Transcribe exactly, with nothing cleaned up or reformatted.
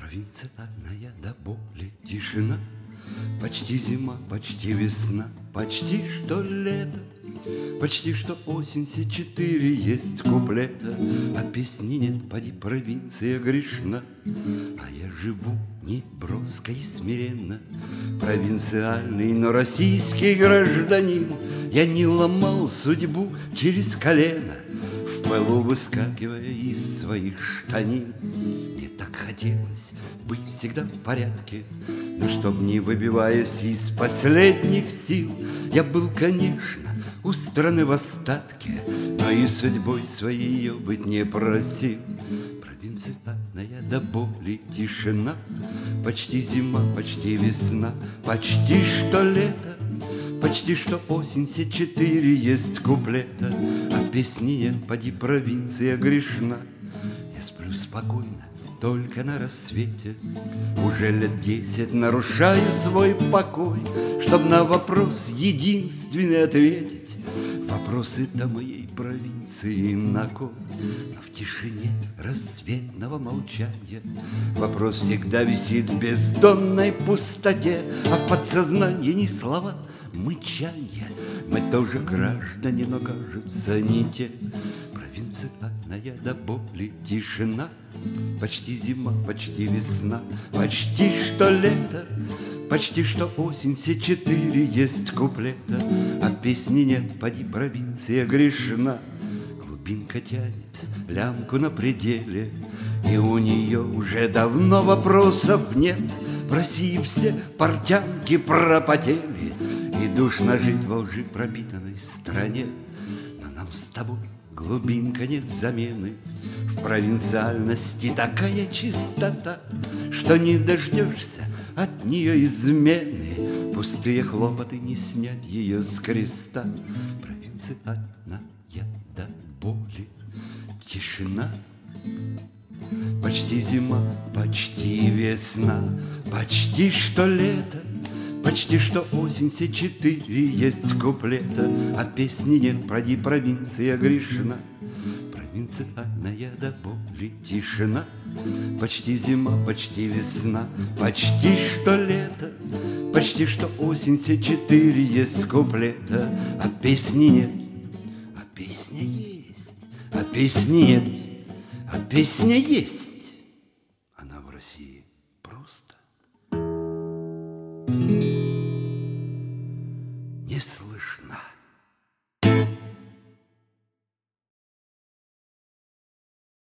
Провинциальная до боли тишина, почти зима, почти весна, почти что лето, почти что осень, все четыре есть куплета, а песни нет, поди, провинция грешна. А я живу не броско и смиренно, провинциальный, но российский гражданин. Я не ломал судьбу через колено, в пылу выскакивая из своих штанин. Мне так хотелось быть всегда в порядке, но чтоб не выбиваясь из последних сил, я был, конечно, у страны в остатке, но и судьбой своей ее быть не просил. Провинциальная до боли тишина, почти зима, почти весна, почти что лето, почти что осень, все четыре есть куплета, а песни нет, поди, провинция грешна. Я сплю спокойно, только на рассвете, уже лет десять нарушаю свой покой, чтоб на вопрос единственный ответить. Вопросы до моей провинции на кой? Но в тишине рассветного молчания вопрос всегда висит в бездонной пустоте, а в подсознании не слова, мычанье. Мы тоже граждане, но, кажется, не те. Провинциальная до боли тишина, почти зима, почти весна, почти что лето, почти что осень, все четыре есть куплета, а песни нет, поди, провинция грешна. Глубинка тянет лямку на пределе, и у нее уже давно вопросов нет. В России все портянки пропотели, и душно жить во лжи пропитанной стране. Но нам с тобой, глубинка, нет замены. В провинциальности такая чистота, что не дождешься от нее измены. Пустые хлопоты не снять ее с креста. Провинциальная до боли тишина, почти зима, почти весна, почти что лето, почти что осень, все четыре есть куплета, а песни нет, проди, провинция грешна. Провинциальная до боли тишина, почти зима, почти весна, почти что лето, почти что осень, все четыре есть куплета, а песни нет, а песня есть, а песни нет, а песня есть.